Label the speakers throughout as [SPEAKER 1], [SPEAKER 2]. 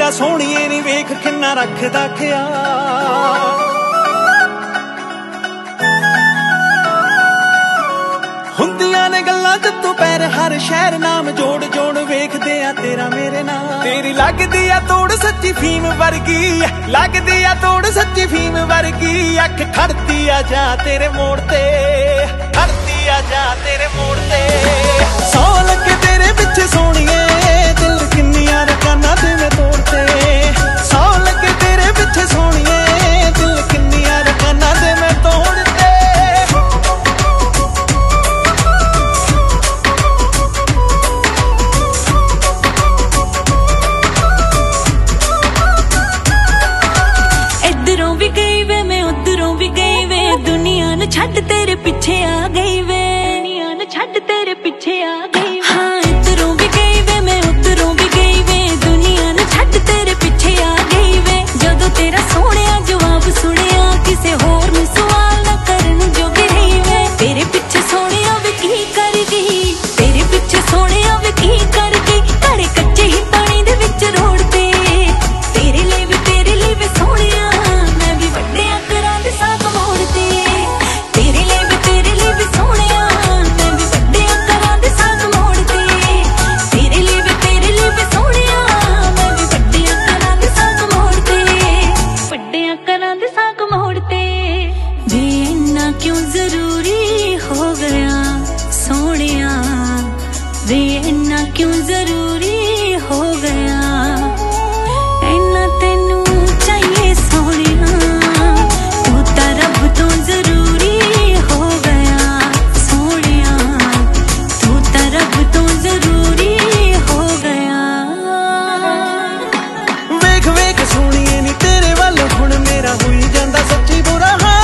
[SPEAKER 1] ਤੇਰਾ ਸੋਹਣੀਏ ਨੀ ਵੇਖ ਕਿੰਨਾ ਰੱਖਦਾ ਖਿਆਲ। ਹੁੰਦੀਆਂ ਨੇ ਗੱਲਾਂ ਜੱਤੋਂ ਪੈਰ ਹਰ ਸ਼ਹਿਰ ਨਾਮ ਜੋੜ ਜੋੜ ਵੇਖਦੇ ਆ ਤੇਰਾ ਮੇਰੇ ਨਾਲ। ਤੇਰੀ ਲੱਗਦੀ ਆ ਤੋੜ ਸੱਚੀ ਫੀਮ ਵਰਗੀ, ਲੱਗਦੀ ਆ ਤੋੜ ਸੱਚੀ ਫੀਮ ਵਰਗੀ। ਅੱਖ ਖੜਦੀ ਆ ਜਾ ਤੇਰੇ ਮੋੜ ਤੇ, ਖੜਦੀ ਆ ਜਾ ਤੇਰੇ ਮੋੜ ਤੇ। ਸੌ ਲੱਗੇ ਤੇਰੇ ਪਿੱਛੇ ਸੋਹਣੀਏ ਦਿਲ ਕਿੰਨੀਆਂ ਰਕਾਨਾਂ ਤੇ ਮੈਂ ਤੋੜਤੇ। ਸੌ ਲੱਗੇ ਤੇਰੇ ਪਿੱਛੇ ਸੋਹਣੀਏ ਦਿਲ ਕਿੰਨੀਆਂ ਰਕਾਨਾਂ ਤੇ ਮੈਂ ਤੋੜਤੇ।
[SPEAKER 2] ਛੱਡ ਤੇਰੇ ਪਿੱਛੇ ਆ ਗਈ ਵੇ, ਦੁਨੀਆ ਨੂੰ ਛੱਡ ਤੇਰੇ ਪਿੱਛੇ ਆ ਗਈ। ਹਾਂ ਇੱਧਰੋਂ ਵੀ ਗਈ ਵੇ ਮੈਂ ਉੱਧਰੋਂ ਵੀ ਗਈ ਵੇ, ਦੁਨੀਆ ਨੂੰ ਛੱਡ ਤੇਰੇ ਪਿੱਛੇ ਆ ਗਈ ਵੇ। ਜਦੋਂ ਤੇਰਾ ਸੋਹਣਿਆ ਜਵਾਬ ਸੁਣਿਆ ਕਿਸੇ ਹੋਰ ਨੂੰ ਸਵਾਲ ਨਾ ਕਰਨ ਜੋਗੀ ਰਹੀ ਵੇ। ਤੇਰੇ ਪਿੱਛੇ ਸੋਹਣਿਆ ਵੇ ਕੀ ਕਰ ਗਈ, ਤੇਰੇ ਪਿੱਛੇ ਸੋਹਣਿਆ ਵੇ ਕੀ ਕਰ ਗਈ। ਘੜੇ ਕੱਚੇ ਹੀ ਪਾਣੀ ਦੇ ਵਿੱਚ ਰੋੜ ਤੇ, ਤੇਰੇ ਲਈ ਵੀ ਸੋਹਣਿਆ ਮੈਂ ਵੀ ਵੱਡਿਆਂ ਘਰਾਂ ਦੇ ਸਾਗ ਮੋੜ ਤੇ। क्यों जरूरी हो गया सोनिया वे, इन्ना क्यों जरूरी हो गया। इन्ना तेनू चाहिए सोनिया, तू तां रब तो जरूरी हो गया। सोनिया तू तां रब तो जरूरी हो गया।
[SPEAKER 1] वेख वेख सोनिए नी तेरे वाल हुण मेरा होई जांदा सच्ची बुरा हाल।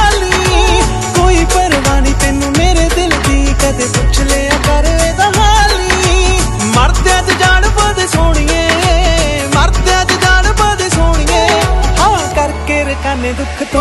[SPEAKER 1] कदे पुछ लिया कर एदा हाली, मरदਿਆਂ ਚ ਜਾਨ ਪਾਦੇ ਸੋਹਣੀਏ, ਮਰਦਿਆਂ ਚ ਜਾਨ ਪਾਦੇ ਸੋਹਣੀਏ। ਹਾਂ ਕਰਕੇ ਰਕਾਨੇ ਦੁੱਖ